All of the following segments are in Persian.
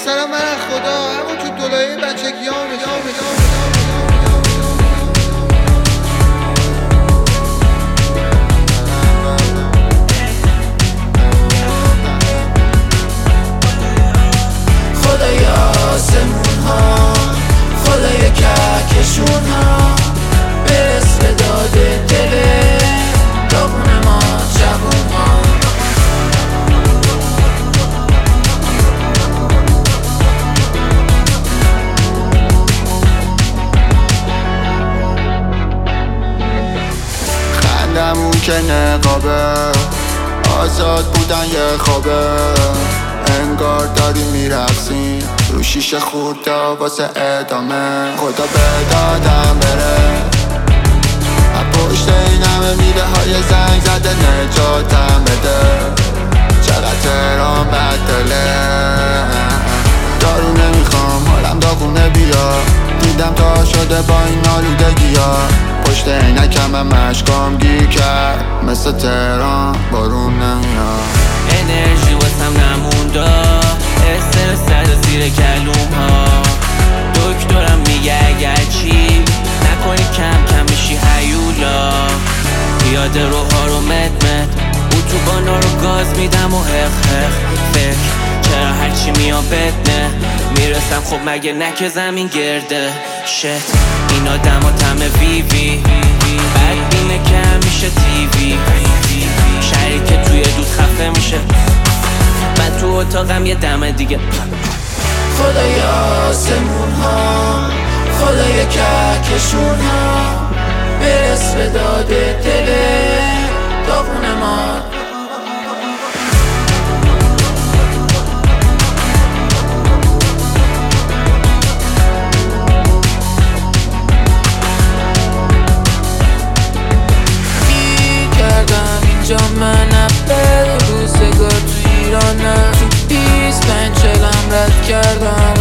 مثلا من از خدا همون تو دولای بچگی ها خدای آسمون ها، خدای کهکشون ها، برس به داد دل داغون ما جوون ها. خندمون که نقابه، آزاد بودن یه خوابه، انگار داریم میرقصیم رو شیشه خورده واسه ادامه. خدا به دادم بره از پشت این همه میله های زنگ زده نجاتم بده. چقدر تهران بدله، دارو نمیخوام حالم داغونه بیا، دیدم تا شده با این آلودگی ها. پشت عینکم هم اشکام گیر کرد، مثل تهران بارون نمیاد. انرژی واسم نمونده، استرس زد زیر کلوم ها. دکترم میگه اگر چی نکنی کم کم میشی هیولا. پیاده روها رو مت اتوبانا رو گاز میدم و حق فکر چرا هرچی میام بدنه میرسم. خب مگه نکه زمین گرده شت این آدم ها تمه وی بعد بینه که میشه تیوی شهری که توی دود خفه میشه، من تو اتاقم یه دم دیگه. خدای آسمون ها، خدای کهکشون ها، برس به داد دل داغون ما. اینجا من اول روزگار تو ایرانم، تو 25 رد کردم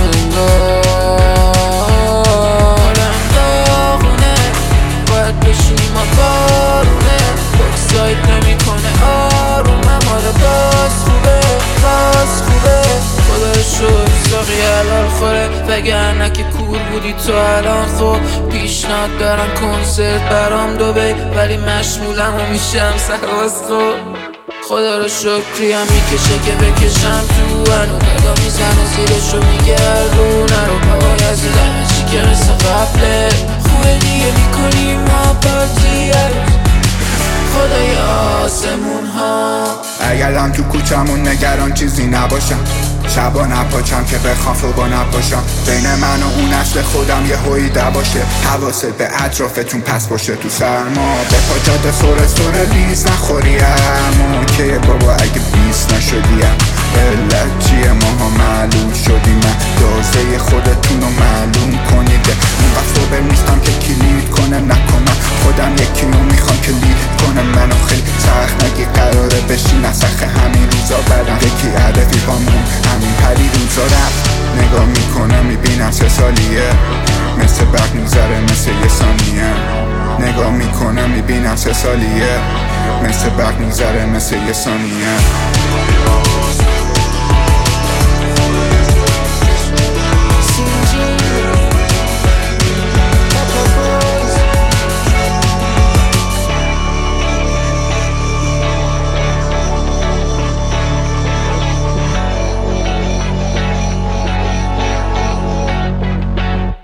حالم داغونه، باید بشینیم ما بارونه، بکسایت نمی کنه آرومم، حالا باز خوبه خدا رو شکر ساقی حلال خوره، وگرنه که کور بودی تو الان. خب پیشنهاد دارم کنسرت برام دبی، ولی مشمولم و میشم سرواز. خدا رو شکری هم میکشه که بکشم تو هنو، نگاه میزنه زیرشو میگه رونه رو پای از همه چی که مثل قبله. خوبه دیگه میکنیم ما پارتی خدای آسمون ها. اگرم تو کوچمون نگران چیزی نباشم، شبا نپاچم که بخوام صبح نپاشم، بین من و اون نسل خودم یه هویده باشه، حواست به اطرافتون پس باشه. تو سرما به پاچات سوره لیز نخوریم، اوکی بابا اگه بیست نشدیم، علت چیه ماها معلوم شدیم، دازه خودتون رو معلوم کنید. اون وقت صبح نیستم که کلید کنم نکنم، خودم یکی رو میخوام که لید کنم. منو خیلی سخت نگی قراره بشی نسخه همین روزا بدم، یکی عدفی بامون همین پری روزا رفت. نگاه میکنم میبینم 3 سالیه، مثل برق میگذره مثل یه ثانیه. نگاه میکنم میبینم 3 سالیه، مثل برق میگذره مثل یه ثانیه.